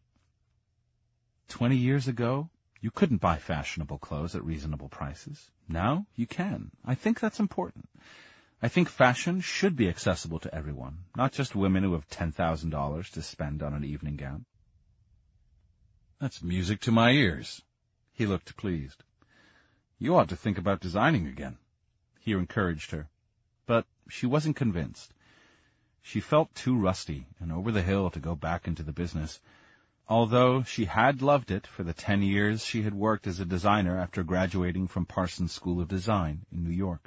B: 20 years ago, you couldn't buy fashionable clothes at reasonable prices. Now you can. I think that's important. I think fashion should be accessible to everyone, not just women who have $10,000 to spend on an evening gown." "That's music to my ears." He looked pleased. "You ought to think about designing again," he encouraged her. But she wasn't convinced. She felt too rusty and over the hill to go back into the business, although she had loved it for the 10 years she had worked as a designer after graduating from Parsons School of Design in New York.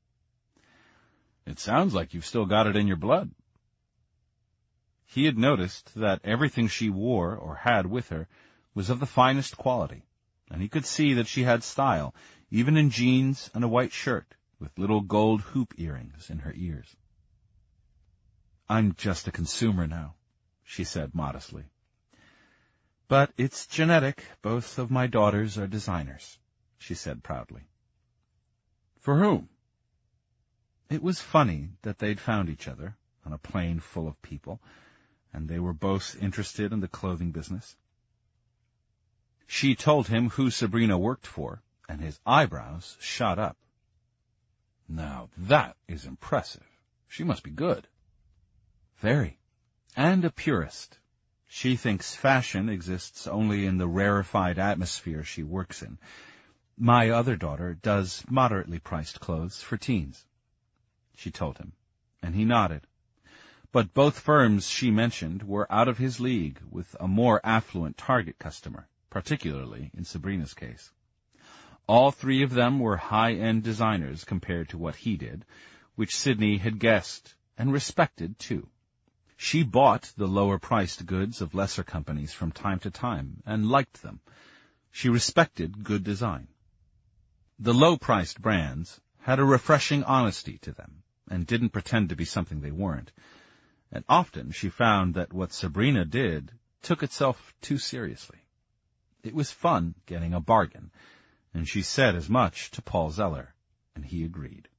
B: "It sounds like you've still got it in your blood." He had noticed that everything she wore or had with her was of the finest quality, and he could see that she had style, even in jeans and a white shirt, with little gold hoop earrings in her ears. "I'm just a consumer now," she said modestly. "But it's genetic. Both of my daughters are designers," she said proudly. "For whom?" It was funny that they'd found each other on a plane full of people, and they were both interested in the clothing business. She told him who Sabrina worked for, and his eyebrows shot up. "Now that is impressive. She must be good." "Very. And a purist. She thinks fashion exists only in the rarefied atmosphere she works in. My other daughter does moderately priced clothes for teens," she told him, and he nodded. But both firms she mentioned were out of his league, with a more affluent target customer, particularly in Sabrina's case. All three of them were high-end designers compared to what he did, which Sydney had guessed and respected, too. She bought the lower-priced goods of lesser companies from time to time and liked them. She respected good design. The low-priced brands had a refreshing honesty to them and didn't pretend to be something they weren't. And often she found that what Sabrina did took itself too seriously. It was fun getting a bargain, and she said as much to Paul Zeller, and he agreed.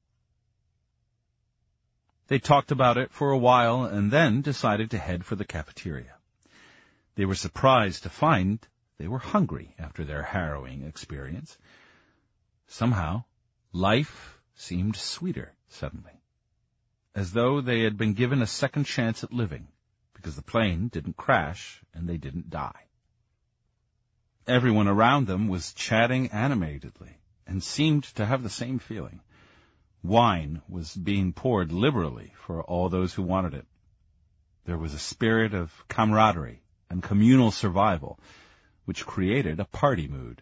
B: They talked about it for a while and then decided to head for the cafeteria. They were surprised to find they were hungry after their harrowing experience. Somehow, life seemed sweeter suddenly, as though they had been given a second chance at living, because the plane didn't crash and they didn't die. Everyone around them was chatting animatedly and seemed to have the same feeling. Wine was being poured liberally for all those who wanted it. There was a spirit of camaraderie and communal survival, which created a party mood.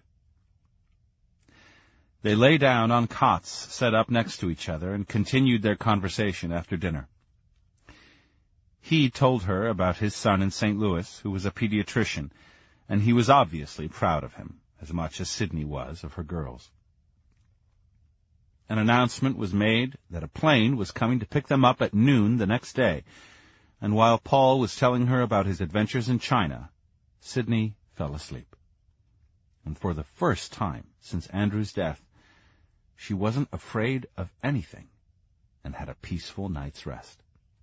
B: They lay down on cots set up next to each other and continued their conversation after dinner. He told her about his son in St. Louis, who was a pediatrician, and he was obviously proud of him, as much as Sydney was of her girls. An announcement was made that a plane was coming to pick them up at noon the next day, and while Paul was telling her about his adventures in China, Sydney fell asleep. And for the first time since Andrew's death, she wasn't afraid of anything and had a peaceful night's rest.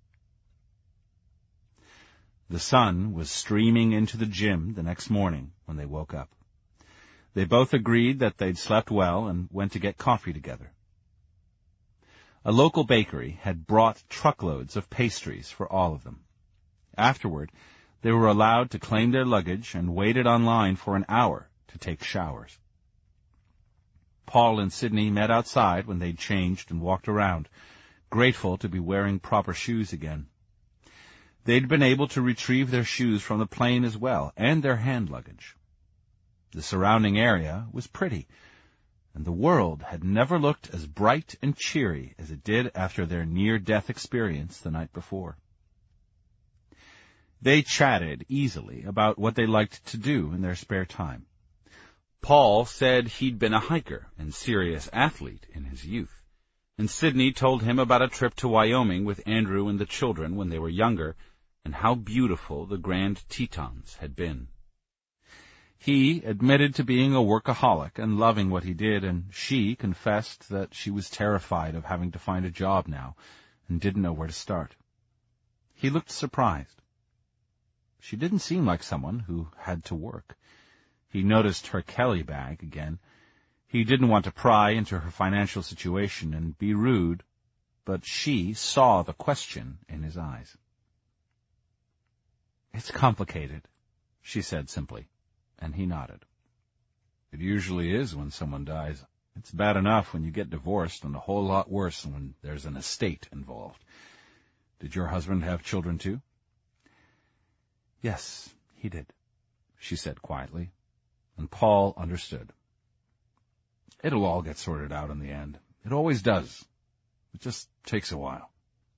B: The sun was streaming into the gym the next morning when they woke up. They both agreed that they'd slept well and went to get coffee together. A local bakery had brought truckloads of pastries for all of them. Afterward, they were allowed to claim their luggage and waited online for an hour to take showers. Paul and Sydney met outside when they'd changed and walked around, grateful to be wearing proper shoes again. They'd been able to retrieve their shoes from the plane as well, and their hand luggage. The surrounding area was pretty, and the world had never looked as bright and cheery as it did after their near-death experience the night before. They chatted easily about what they liked to do in their spare time. Paul said he'd been a hiker and serious athlete in his youth, and Sydney told him about a trip to Wyoming with Andrew and the children when they were younger, and how beautiful the Grand Tetons had been. He admitted to being a workaholic and loving what he did, and she confessed that she was terrified of having to find a job now and didn't know where to start. He looked surprised. She didn't seem like someone who had to work. He noticed her Kelly bag again. He didn't want to pry into her financial situation and be rude, but she saw the question in his eyes. "It's complicated," she said simply, and he nodded. "It usually is when someone dies. It's bad enough when you get divorced, and a whole lot worse when there's an estate involved. Did your husband have children too?" "Yes, he did," she said quietly, and Paul understood. "It'll all get sorted out in the end. It always does. It just takes a while."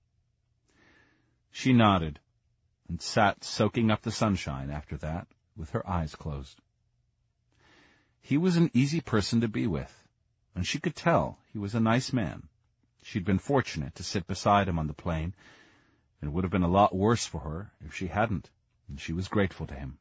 B: She nodded and sat soaking up the sunshine after that, with her eyes closed. He was an easy person to be with, and she could tell he was a nice man. She'd been fortunate to sit beside him on the plane. It would have been a lot worse for her if she hadn't, and she was grateful to him.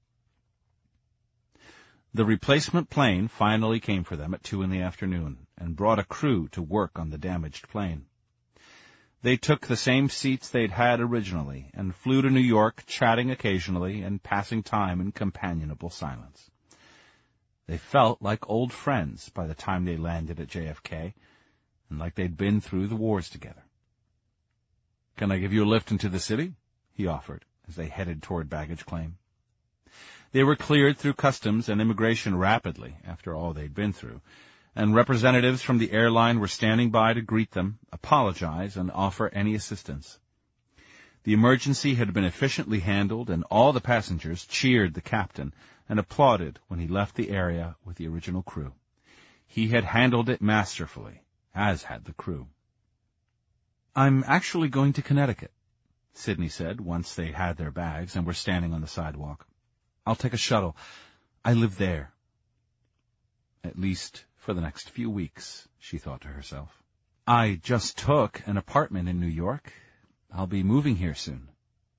B: The replacement plane finally came for them at 2 p.m. and brought a crew to work on the damaged plane. They took the same seats they'd had originally and flew to New York, chatting occasionally and passing time in companionable silence. They felt like old friends by the time they landed at JFK, and like they'd been through the wars together. "Can I give you a lift into the city?" he offered as they headed toward baggage claim. They were cleared through customs and immigration rapidly after all they'd been through, and representatives from the airline were standing by to greet them, apologize, and offer any assistance. The emergency had been efficiently handled, and all the passengers cheered the captain and applauded when he left the area with the original crew. He had handled it masterfully, as had the crew. "I'm actually going to Connecticut," Sydney said once they had their bags and were standing on the sidewalk. "I'll take a shuttle. I live there." "At least for the next few weeks, she thought to herself. I just took an apartment in New York. I'll be moving here soon.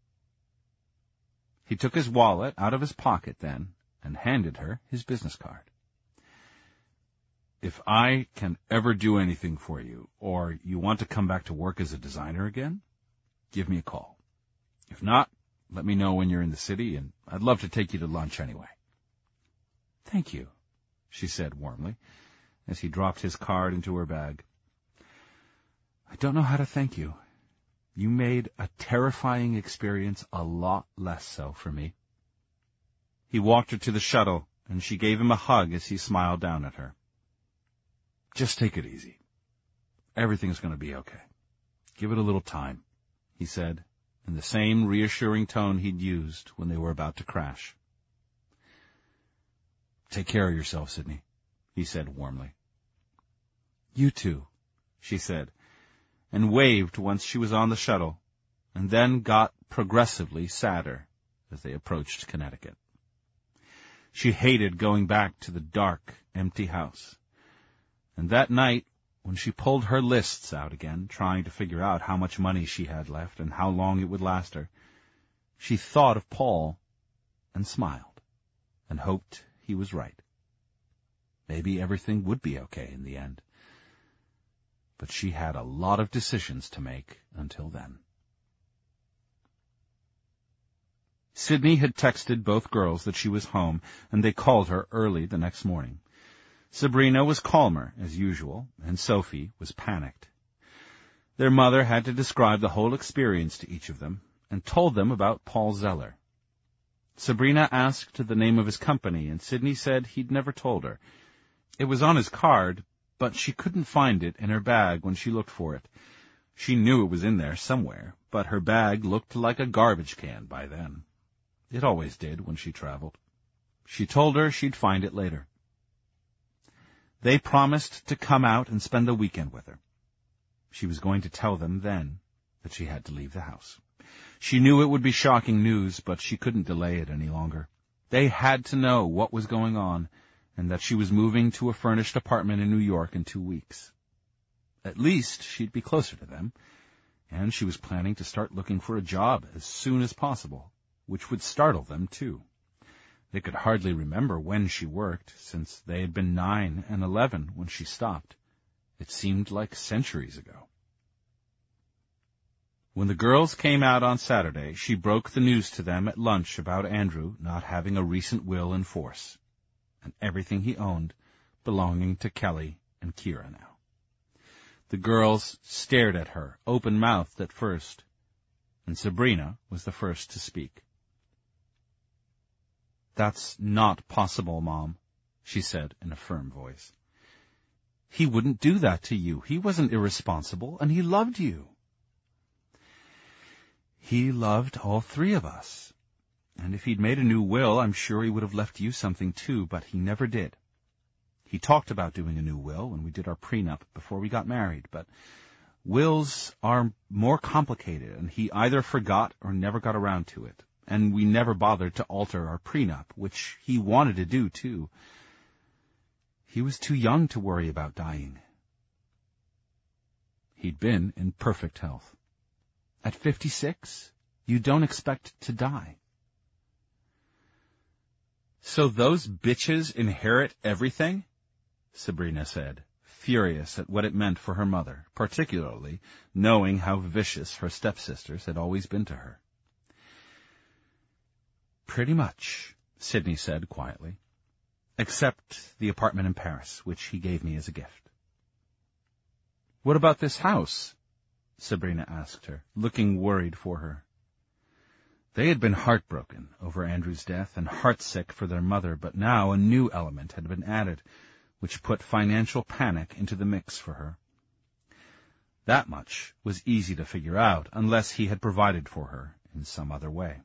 B: He took his wallet out of his pocket then and handed her his business card. If I can ever do anything for you, or you want to come back to work as a designer again, give me a call. If not, let me know when you're in the city, and I'd love to take you to lunch anyway. Thank you, she said warmly, as he dropped his card into her bag. I don't know how to thank you. You made a terrifying experience a lot less so for me. He walked her to the shuttle, and she gave him a hug as he smiled down at her. Just take it easy. Everything's going to be okay. Give it a little time, he said, in the same reassuring tone he'd used when they were about to crash. Take care of yourself, Sydney, he said warmly. You too, she said, and waved once she was on the shuttle, and then got progressively sadder as they approached Connecticut. She hated going back to the dark, empty house. And that night, when she pulled her lists out again, trying to figure out how much money she had left and how long it would last her, she thought of Paul and smiled and hoped he was right. Maybe everything would be okay in the end. But she had a lot of decisions to make until then. Sydney had texted both girls that she was home, and they called her early the next morning. Sabrina was calmer, as usual, and Sophie was panicked. Their mother had to describe the whole experience to each of them, and told them about Paul Zeller. Sabrina asked the name of his company, and Sydney said he'd never told her. It was on his card, but she couldn't find it in her bag when she looked for it. She knew it was in there somewhere, but her bag looked like a garbage can by then. It always did when she traveled. She told her she'd find it later. They promised to come out and spend the weekend with her. She was going to tell them then that she had to leave the house. She knew it would be shocking news, but she couldn't delay it any longer. They had to know what was going on, and that she was moving to a furnished apartment in New York in 2 weeks. At least she'd be closer to them, and she was planning to start looking for a job as soon as possible, which would startle them, too. They could hardly remember when she worked, since they had been 9 and 11 when she stopped. It seemed like centuries ago. When the girls came out on Saturday, she broke the news to them at lunch about Andrew not having a recent will in force, and everything he owned belonging to Kelly and Kira now. The girls stared at her, open-mouthed at first, and Sabrina was the first to speak. That's not possible, Mom, she said in a firm voice. He wouldn't do that to you. He wasn't irresponsible, and he loved you. He loved all 3 of us. And if he'd made a new will, I'm sure he would have left you something too, but he never did. He talked about doing a new will when we did our prenup before we got married, but wills are more complicated, and he either forgot or never got around to it. And we never bothered to alter our prenup, which he wanted to do, too. He was too young to worry about dying. He'd been in perfect health. At 56, you don't expect to die. So those bitches inherit everything? Sabrina said, furious at what it meant for her mother, particularly knowing how vicious her stepsisters had always been to her. Pretty much, Sydney said quietly, except the apartment in Paris, which he gave me as a gift. What about this house? Sabrina asked her, looking worried for her. They had been heartbroken over Andrew's death and heartsick for their mother, but now a new element had been added, which put financial panic into the mix for her. That much was easy to figure out, unless he had provided for her in some other way.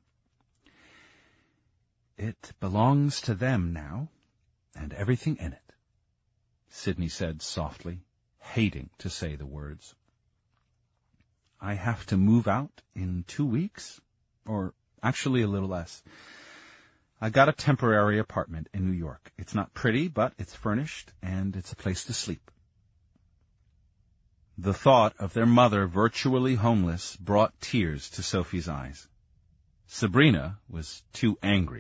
B: It belongs to them now, and everything in it, Sydney said softly, hating to say the words. I have to move out in 2 weeks, or actually a little less. I got a temporary apartment in New York. It's not pretty, but it's furnished, and it's a place to sleep." The thought of their mother virtually homeless brought tears to Sophie's eyes. Sabrina was too angry